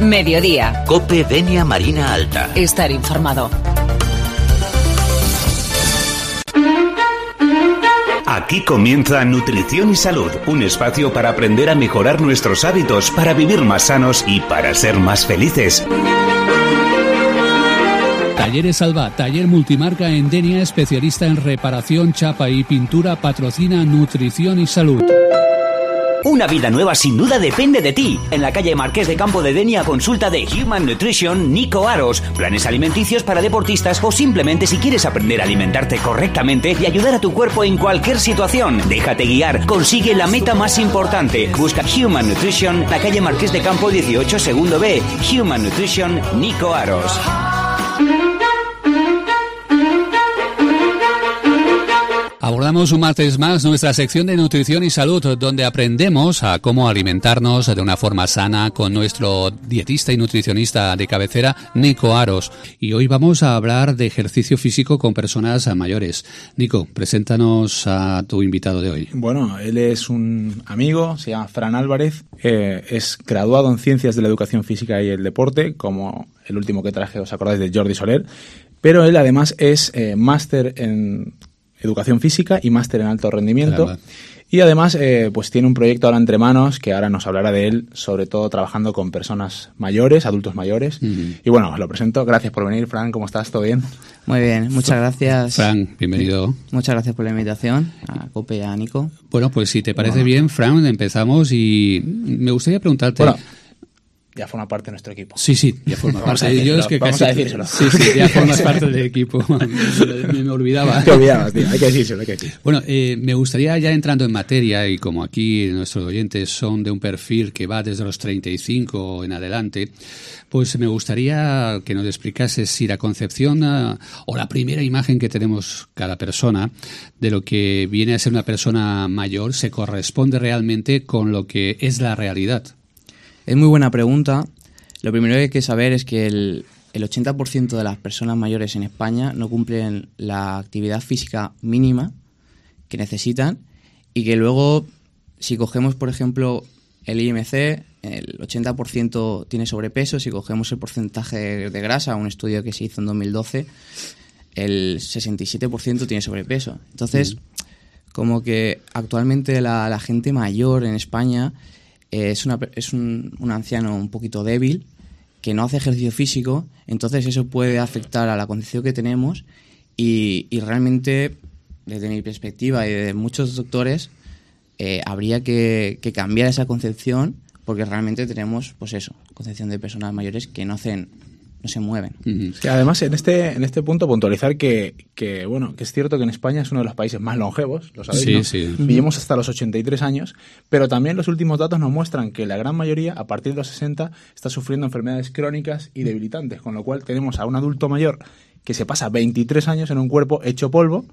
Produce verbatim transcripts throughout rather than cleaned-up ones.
Mediodía. COPE Denia Marina Alta. Estar informado. Aquí comienza Nutrición y Salud, un espacio para aprender a mejorar nuestros hábitos, para vivir más sanos y para ser más felices. Talleres Alba, taller multimarca en Denia, especialista en reparación, chapa y pintura, patrocina Nutrición y Salud. Una vida nueva sin duda depende de ti. En la calle Marqués de Campo de Denia, consulta de Human Nutrition Nico Aros. Planes alimenticios para deportistas o simplemente si quieres aprender a alimentarte correctamente y ayudar a tu cuerpo en cualquier situación. Déjate guiar, consigue la meta más importante. Busca Human Nutrition, la calle Marqués de Campo dieciocho, segundo B. Human Nutrition Nico Aros. Abordamos un martes más nuestra sección de nutrición y salud, donde aprendemos a cómo alimentarnos de una forma sana con nuestro dietista y nutricionista de cabecera, Nico Aros. Y hoy vamos a hablar de ejercicio físico con personas mayores. Nico, preséntanos a tu invitado de hoy. Bueno, él es un amigo, se llama Fran Álvarez, eh, es graduado en Ciencias de la Educación Física y el Deporte, como el último que traje, os acordáis, de Jordi Soler, pero él además es eh, máster en Educación Física y máster en Alto Rendimiento. Caramba. Y además eh, pues tiene un proyecto ahora entre manos que ahora nos hablará de él, sobre todo trabajando con personas mayores, adultos mayores. Uh-huh. Y bueno, os lo presento. Gracias por venir, Fran. ¿Cómo estás? ¿Todo bien? Muy bien, muchas gracias. Fran, bienvenido. Muchas gracias por la invitación a COPE y a Nico. Bueno, pues si te parece bueno. bien, Fran, empezamos y me gustaría preguntarte... Bueno, ya forma parte de nuestro equipo. Sí, sí, ya forma parte. Decirlo, Yo es que vamos casi, a decírselo. Sí, sí, ya formas parte del equipo. Me, me olvidaba. Te olvidabas, tío. Hay que decírselo, hay que decírselo. Bueno, eh, me gustaría, ya entrando en materia, y como aquí nuestros oyentes son de un perfil que va desde los treinta y cinco en adelante, pues me gustaría que nos explicases si la concepción uh, o la primera imagen que tenemos cada persona de lo que viene a ser una persona mayor se corresponde realmente con lo que es la realidad. Es muy buena pregunta. Lo primero que hay que saber es que el, el ochenta por ciento de las personas mayores en España no cumplen la actividad física mínima que necesitan y que luego, si cogemos, por ejemplo, el I M C, el ochenta por ciento tiene sobrepeso. Si cogemos el porcentaje de grasa, un estudio que se hizo en dos mil doce, el sesenta y siete por ciento tiene sobrepeso. Entonces, mm. como que actualmente la, la gente mayor en España es, una, es un, un anciano un poquito débil, que no hace ejercicio físico, entonces eso puede afectar a la concepción que tenemos y, y realmente, desde mi perspectiva y de muchos doctores, eh, habría que, que cambiar esa concepción, porque realmente tenemos, pues eso, concepción de personas mayores que no hacen, no se mueven. Uh-huh. Sí, además, en este en este punto puntualizar que, que bueno que es cierto que en España es uno de los países más longevos, lo sabéis, sí, ¿no? Sí. Vivimos hasta los ochenta y tres años, pero también los últimos datos nos muestran que la gran mayoría, a partir de los sesenta, está sufriendo enfermedades crónicas y debilitantes, con lo cual tenemos a un adulto mayor que se pasa veintitrés años en un cuerpo hecho polvo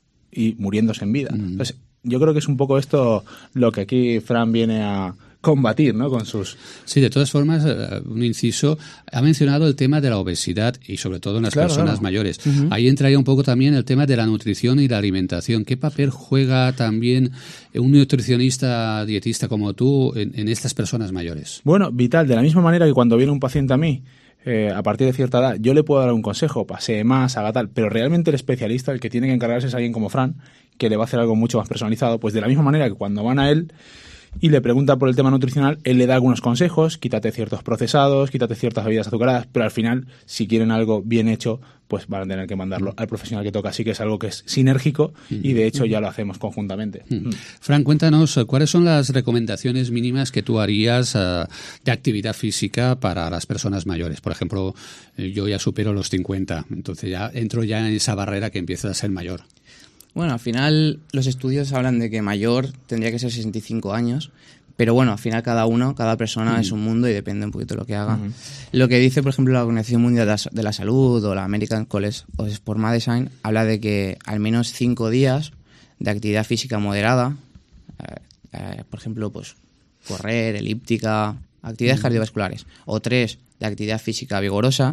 y muriéndose en vida. Uh-huh. Entonces, yo creo que es un poco esto lo que aquí Fran viene a combatir, ¿no? Con sus... Sí, de todas formas, un inciso, ha mencionado el tema de la obesidad y sobre todo en las claro, personas claro. mayores. Uh-huh. Ahí entraría un poco también el tema de la nutrición y la alimentación. ¿Qué papel juega también un nutricionista, dietista como tú en, en estas personas mayores? Bueno, vital. De la misma manera que cuando viene un paciente a mí, Eh, a partir de cierta edad, yo le puedo dar un consejo, pasee más, haga tal, pero realmente el especialista, el que tiene que encargarse es alguien como Fran, que le va a hacer algo mucho más personalizado. Pues de la misma manera que cuando van a él y le preguntan por el tema nutricional, él le da algunos consejos, quítate ciertos procesados, quítate ciertas bebidas azucaradas, pero al final, si quieren algo bien hecho, pues van a tener que mandarlo al profesional que toca. Así que es algo que es sinérgico y de hecho ya lo hacemos conjuntamente. Mm. Fran, cuéntanos, ¿cuáles son las recomendaciones mínimas que tú harías uh, de actividad física para las personas mayores? Por ejemplo, yo ya supero los cincuenta, entonces ya entro ya en esa barrera que empieza a ser mayor. Bueno, al final los estudios hablan de que mayor tendría que ser sesenta y cinco años, pero bueno, al final cada uno, cada persona uh-huh. es un mundo y depende un poquito de lo que haga. Uh-huh. Lo que dice, por ejemplo, la Organización Mundial de la Salud o la American College of Sport Medicine habla de que al menos cinco días de actividad física moderada, eh, eh, por ejemplo, pues correr, elíptica, actividades uh-huh. cardiovasculares, o tres de actividad física vigorosa,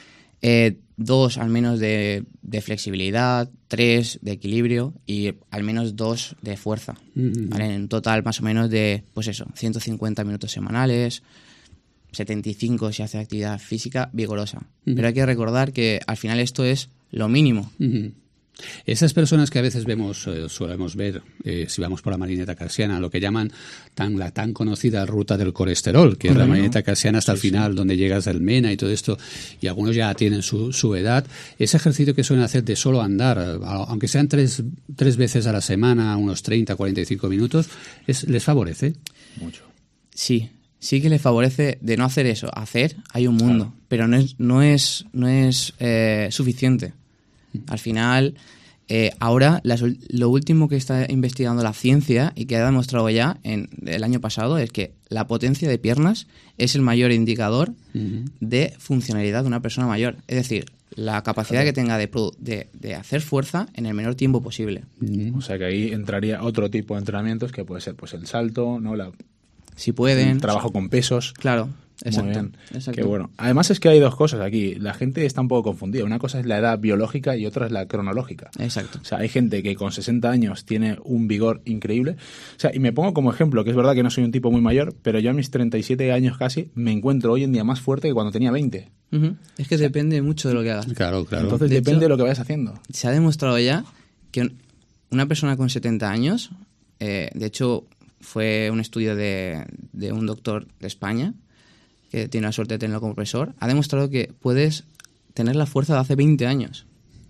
eh, dos al menos de, de flexibilidad, tres de equilibrio y al menos dos de fuerza. Mm-hmm. ¿Vale? En total más o menos de, pues eso, ciento cincuenta minutos semanales. setenta y cinco si hace actividad física vigorosa. Uh-huh. Pero hay que recordar que al final esto es lo mínimo. Uh-huh. Esas personas que a veces vemos, eh, solemos ver, eh, si vamos por la marineta carsiana, lo que llaman tan, la tan conocida ruta del colesterol, que bueno, es la marineta carsiana hasta sí, el final, sí. donde llegas al Mena y todo esto, y algunos ya tienen su, su edad. Ese ejercicio que suelen hacer de solo andar, aunque sean tres, tres veces a la semana, unos treinta, cuarenta y cinco minutos, es, ¿les favorece? Mucho. Sí, sí que les favorece. De no hacer eso, hacer hay un mundo, claro. pero no es, no es, no es eh, suficiente. Al final, eh, ahora las, lo último que está investigando la ciencia y que ha demostrado ya en el año pasado es que la potencia de piernas es el mayor indicador uh-huh. de funcionalidad de una persona mayor. Es decir, la capacidad claro. que tenga de, de, de hacer fuerza en el menor tiempo posible. Uh-huh. O sea que ahí entraría otro tipo de entrenamientos que puede ser pues el salto, ¿no? La, si pueden. El trabajo con pesos. Claro. Exacto, Muy bien. Exacto. Qué bueno. Además es que hay dos cosas aquí. La gente está un poco confundida. Una cosa es la edad biológica y otra es la cronológica. Exacto. O sea, hay gente que con sesenta años tiene un vigor increíble. O sea, y me pongo como ejemplo, que es verdad que no soy un tipo muy mayor, pero yo a mis treinta y siete años casi me encuentro hoy en día más fuerte que cuando tenía veinte. Uh-huh. Es que o sea, depende mucho de lo que hagas. Claro, claro. Entonces de depende hecho, de lo que vayas haciendo. Se ha demostrado ya que una persona con setenta años, eh, de hecho fue un estudio de, de un doctor de España, que tiene la suerte de tenerlo como profesor, ha demostrado que puedes tener la fuerza de hace veinte años.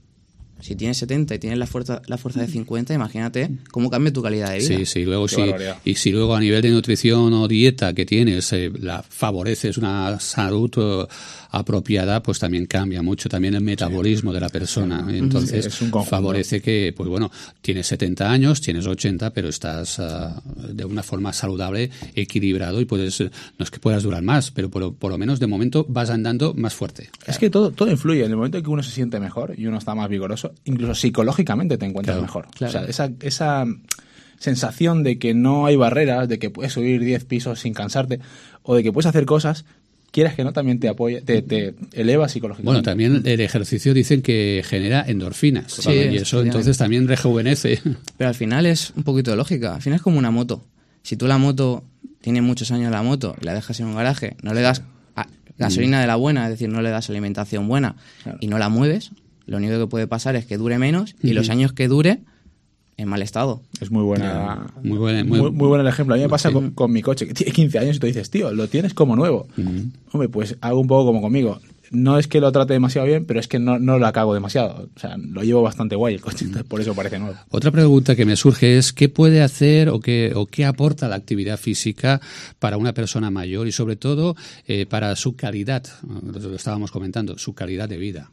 Si tienes setenta y tienes la fuerza la fuerza de cincuenta, imagínate cómo cambia tu calidad de vida. Sí, sí, luego sí. Y si luego a nivel de nutrición o dieta que tienes, eh, la favoreces una salud eh, apropiada, pues también cambia mucho también el metabolismo sí. de la persona. Sí. Entonces, sí, favorece que, pues bueno, tienes setenta años, tienes ochenta, pero estás uh, de una forma saludable, equilibrado y puedes, no es que puedas durar más, pero por, por lo menos de momento vas andando más fuerte. Es que todo, todo influye. En el momento en que uno se siente mejor y uno está más vigoroso, incluso psicológicamente te encuentras claro, mejor. Claro. O sea, esa, esa sensación de que no hay barreras, de que puedes subir diez pisos sin cansarte, o de que puedes hacer cosas, quieras que no, también te apoya, te, te eleva psicológicamente. Bueno, también el ejercicio dicen que genera endorfinas. Sí, y eso entonces también rejuvenece. Pero al final es un poquito de lógica. Al final es como una moto. Si tú la moto, tiene muchos años la moto, y la dejas en un garaje, no le das a, gasolina de la buena, es decir, no le das alimentación buena, claro. y no la mueves, lo único que puede pasar es que dure menos y uh-huh. los años que dure en mal estado. Es muy buena, muy, buena, muy, muy, muy buen el ejemplo. A mí me pasa sí. con, con mi coche, que tiene quince años y tú dices, tío, lo tienes como nuevo. Uh-huh. Hombre, pues hago un poco como conmigo. No es que lo trate demasiado bien, pero es que no, no lo cago demasiado. O sea, lo llevo bastante guay el coche, entonces por eso parece nuevo. Otra pregunta que me surge es, ¿qué puede hacer o qué, o qué aporta la actividad física para una persona mayor y sobre todo eh, para su calidad, lo estábamos comentando, su calidad de vida?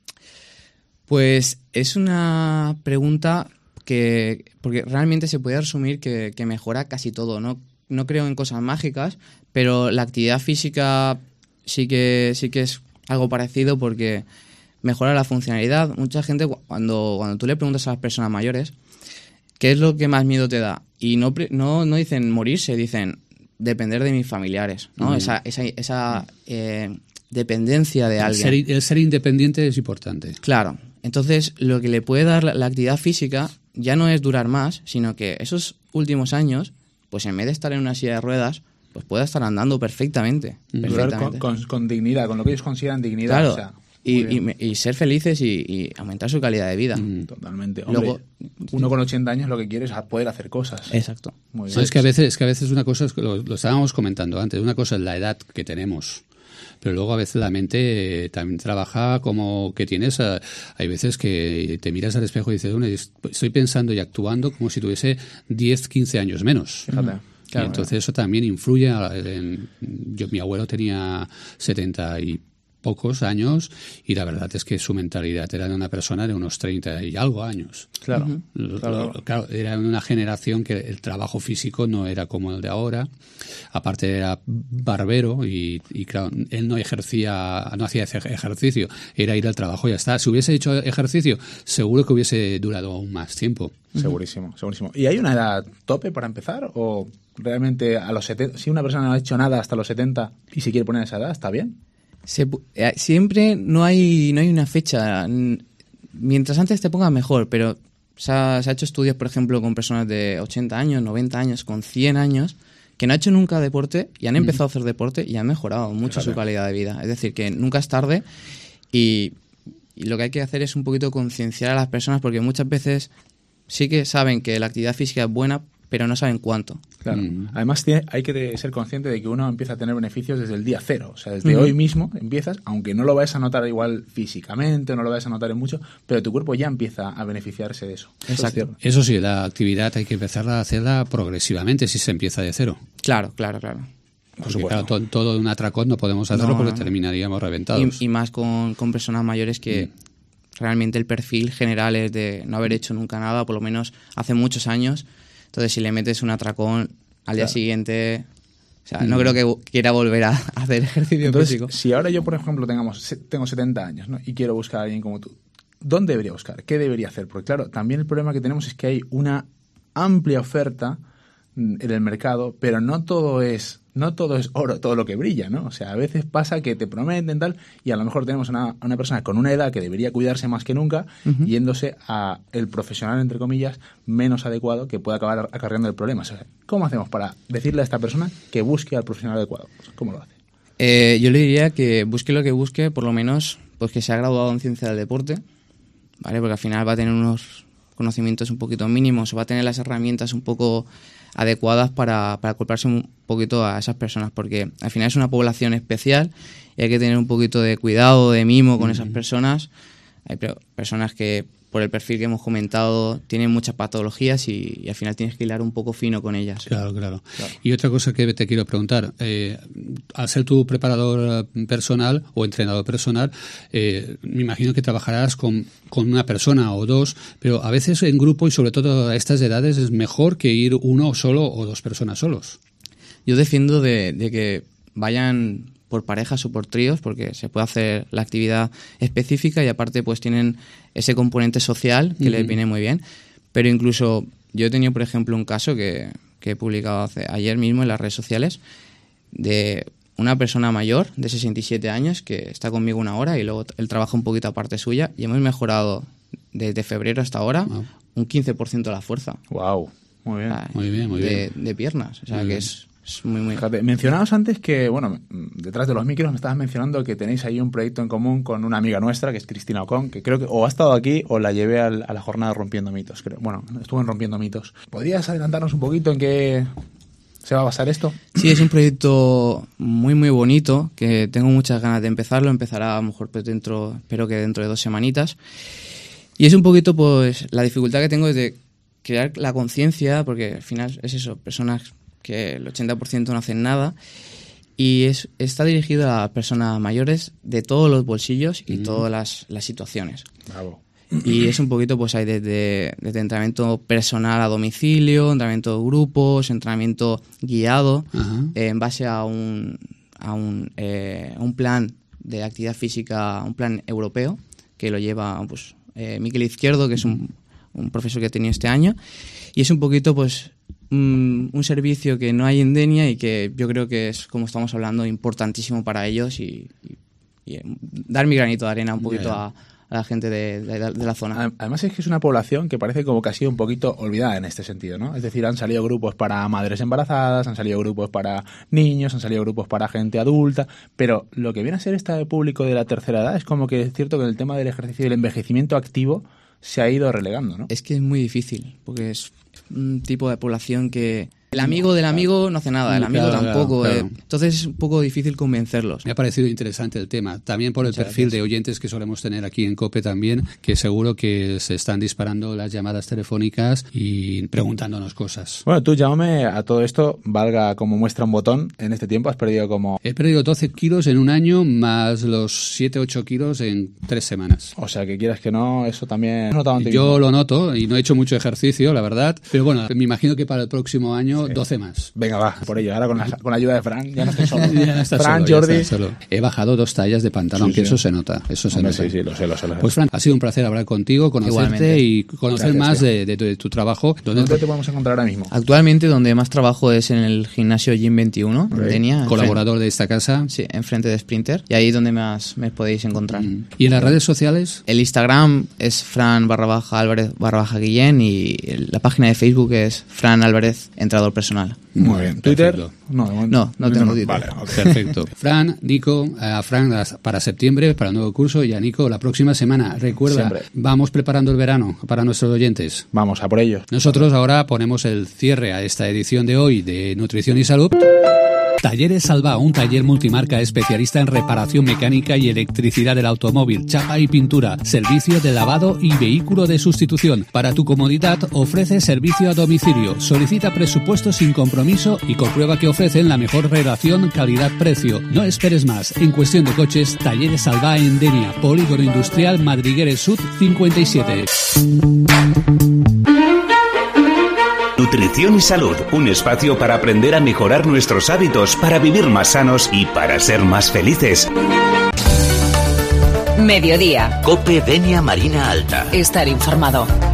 Pues es una pregunta que, porque realmente se puede resumir que, que mejora casi todo. No, no creo en cosas mágicas, pero la actividad física sí que, sí que es algo parecido porque mejora la funcionalidad. Mucha gente, cuando, cuando tú le preguntas a las personas mayores qué es lo que más miedo te da, y no, no, no dicen morirse, dicen depender de mis familiares, ¿no? Mm. Esa, esa, esa eh, dependencia de el alguien. Ser, el ser independiente es importante. Claro. Entonces, lo que le puede dar la, la actividad física ya no es durar más, sino que esos últimos años, pues en vez de estar en una silla de ruedas, pues pueda estar andando perfectamente. Durar con, con, con dignidad, con lo que ellos consideran dignidad. Claro, o sea, y, y, y ser felices y, y aumentar su calidad de vida. Mm, totalmente. Hombre, Luego, uno con ochenta años lo que quiere es poder hacer cosas. Exacto. Muy bien. ¿Sabes que a veces, es que a veces una cosa, es, lo, lo estábamos comentando antes, una cosa es la edad que tenemos, pero luego a veces la mente eh, también trabaja como que tienes, eh, hay veces que te miras al espejo y dices, bueno, estoy pensando y actuando como si tuviese diez, quince años menos. Fíjate. Mm. Claro, y entonces eso también influye. En, yo, mi abuelo tenía setenta y pocos años y la verdad es que su mentalidad era de una persona de unos treinta y algo años. Claro, uh-huh. claro. Claro, era una generación que el trabajo físico no era como el de ahora. Aparte era barbero y, y claro, él no ejercía, no hacía ejercicio, era ir al trabajo y ya está. Si hubiese hecho ejercicio, seguro que hubiese durado aún más tiempo. Segurísimo, uh-huh. segurísimo. ¿Y hay una edad tope para empezar o realmente a los setenta, si una persona no ha hecho nada hasta los setenta y se quiere poner esa edad, está bien? Se, eh, siempre no hay no hay una fecha. Mientras antes te pongas mejor, pero se ha, se ha hecho estudios, por ejemplo, con personas de ochenta años, noventa años, con cien años, que no ha hecho nunca deporte y han empezado a hacer deporte y han mejorado mucho Fíjate. su calidad de vida. Es decir, que nunca es tarde y, y lo que hay que hacer es un poquito concienciar a las personas, porque muchas veces sí que saben que la actividad física es buena, pero no saben cuánto. Claro. Mm. Además, tiene, hay que ser consciente de que uno empieza a tener beneficios desde el día cero. O sea, desde Uh-huh. hoy mismo empiezas, aunque no lo vayas a notar igual físicamente, no lo vayas a notar en mucho, pero tu cuerpo ya empieza a beneficiarse de eso. Eso es Exacto. cierto. Eso sí, la actividad hay que empezar a hacerla progresivamente si se empieza de cero. Claro, claro, claro. Por Porque supuesto. claro, to- todo de un atracón no podemos hacerlo No, porque no, no. terminaríamos reventados. Y, y más con, con personas mayores que Mm. realmente el perfil general es de no haber hecho nunca nada, por lo menos hace muchos años. Entonces, si le metes un atracón al día Claro. siguiente, o sea, no creo que vo- quiera volver a hacer ejercicio Entonces, físico. si ahora yo, por ejemplo, tengamos, se- tengo setenta años, ¿no?, y quiero buscar a alguien como tú, ¿dónde debería buscar? ¿Qué debería hacer? Porque claro, también el problema que tenemos es que hay una amplia oferta mm, en el mercado, pero no todo es no todo es oro, todo lo que brilla, ¿no? O sea, a veces pasa que te prometen tal y a lo mejor tenemos una, una persona con una edad que debería cuidarse más que nunca, Ujú. yéndose a el profesional, entre comillas, menos adecuado, que puede acabar acarreando el problema. O sea, ¿cómo hacemos para decirle a esta persona que busque al profesional adecuado? ¿Cómo lo hace? Eh, yo le diría que busque lo que busque, por lo menos pues que se ha graduado en ciencia del deporte, ¿vale? Porque al final va a tener unos conocimientos un poquito mínimos, o va a tener las herramientas un poco adecuadas para, para culparse un poquito a esas personas, porque al final es una población especial y hay que tener un poquito de cuidado, de mimo con esas personas. Hay pe- personas que, por el perfil que hemos comentado, tienen muchas patologías y, y al final tienes que hilar un poco fino con ellas. Claro, claro, Y otra cosa que te quiero preguntar, eh, al ser tu preparador eh, personal o entrenador personal, eh, me imagino que trabajarás con, con una persona o dos, pero a veces en grupo y sobre todo a estas edades es mejor que ir uno solo o dos personas solos. Yo defiendo de, de que vayan por parejas o por tríos, porque se puede hacer la actividad específica y aparte pues tienen ese componente social que Ujú. les viene muy bien. Pero incluso yo he tenido, por ejemplo, un caso que, que he publicado hace, ayer mismo en las redes sociales de una persona mayor de sesenta y siete años que está conmigo una hora y luego él trabaja un poquito aparte suya y hemos mejorado desde febrero hasta ahora Wow. un quince por ciento de la fuerza. Wow, muy bien. Ah, Muy bien, muy de, bien. de piernas. O sea Muy que bien. es, es muy, muy... Fíjate, mencionabas antes que, bueno, detrás de los micros me estabas mencionando que tenéis ahí un proyecto en común con una amiga nuestra, que es Cristina Ocon, que creo que o ha estado aquí o la llevé al- a la jornada Rompiendo Mitos, creo. Bueno, estuvo en Rompiendo Mitos. ¿Podrías adelantarnos un poquito en qué se va a basar esto? Sí, es un proyecto muy, muy bonito, que tengo muchas ganas de empezarlo. Empezará a lo mejor pues dentro, espero que dentro de dos semanitas. Y es un poquito, pues, la dificultad que tengo es de crear la conciencia, porque al final es eso, personas que el ochenta por ciento no hacen nada. Y es, está dirigido a personas mayores de todos los bolsillos y todas las, las situaciones. Bravo. Y es un poquito, pues hay desde, desde entrenamiento personal a domicilio, entrenamiento de grupos, entrenamiento guiado, Ajá. eh, en base a un, a un, eh, un plan de actividad física, un plan europeo, que lo lleva pues eh, Miquel Izquierdo, que es un, un profesor que he tenido este año. Y es un poquito, pues, un, un servicio que no hay en Denia y que yo creo que es, como estamos hablando, importantísimo para ellos y, y, y, eh, dar mi granito de arena un poquito Ya. a a la gente de, de, de la zona. Además es que es una población que parece como que ha sido un poquito olvidada en este sentido, ¿no? Es decir, han salido grupos para madres embarazadas, han salido grupos para niños, han salido grupos para gente adulta, pero lo que viene a ser este público de la tercera edad es como que es cierto que el tema del ejercicio y el envejecimiento activo se ha ido relegando, ¿no? Es que es muy difícil, porque es un tipo de población que el amigo del amigo no hace nada, el amigo Claro, tampoco. claro, claro. eh, entonces es un poco difícil convencerlos. Me ha parecido interesante el tema, también por el Muchas perfil gracias. de oyentes que solemos tener aquí en COPE también, que seguro que se están disparando las llamadas telefónicas y preguntándonos cosas. Bueno, tú, Jaume, a todo esto, valga como muestra un botón, en este tiempo has perdido como... He perdido doce kilos en un año más los siete ocho kilos en tres semanas. O sea, que quieras que no, eso también... ¿Has notado en ti Yo mismo? lo noto y no he hecho mucho ejercicio, la verdad, pero bueno, me imagino que para el próximo año doce más. Venga, va, por ello. Ahora con la, con la ayuda de Fran, ya no estoy solo. Ya estás Fran, solo, ya Jordi... estás solo. He bajado dos tallas de pantalón, Sí, que sí. eso se nota, eso se Hombre, nota. sí, sí, lo sé, lo sé. Lo sé. Pues Fran, ha sido un placer hablar contigo, conocerte Igualmente. y conocer Gracias, más tío. de, de tu, de tu trabajo. ¿Dónde Donde te podemos encontrar ahora mismo? Actualmente donde más trabajo es en el gimnasio Gym veintiuno, en Ok. Denia. colaborador de esta casa. Sí, enfrente de Sprinter. Y ahí es donde más me podéis encontrar. ¿Y en las redes sociales? El Instagram es Fran barra baja Álvarez barra baja Guillén y el- la página de Facebook es Fran Álvarez Entrenador entrenador personal. Muy bien. ¿Twitter? Perfecto. No, de No, no tengo Twitter. Vale, ok. Perfecto. Fran, Nico, a Fran para septiembre, para el nuevo curso, y a Nico la próxima semana. Recuerda, Siempre. vamos preparando el verano para nuestros oyentes. Vamos a por ello. Nosotros ahora ponemos el cierre a esta edición de hoy de Nutrición y Salud. Talleres Salva, un taller multimarca especialista en reparación mecánica y electricidad del automóvil, chapa y pintura, servicio de lavado y vehículo de sustitución. Para tu comodidad ofrece servicio a domicilio. Solicita presupuesto sin compromiso y comprueba que ofrecen la mejor relación calidad-precio. No esperes más. En cuestión de coches, Talleres Salva en Denia, Polígono Industrial Madrigueres Sud cincuenta y siete. Nutrición y Salud, un espacio para aprender a mejorar nuestros hábitos, para vivir más sanos y para ser más felices. Mediodía. Cope Denia Marina Alta. Estar informado.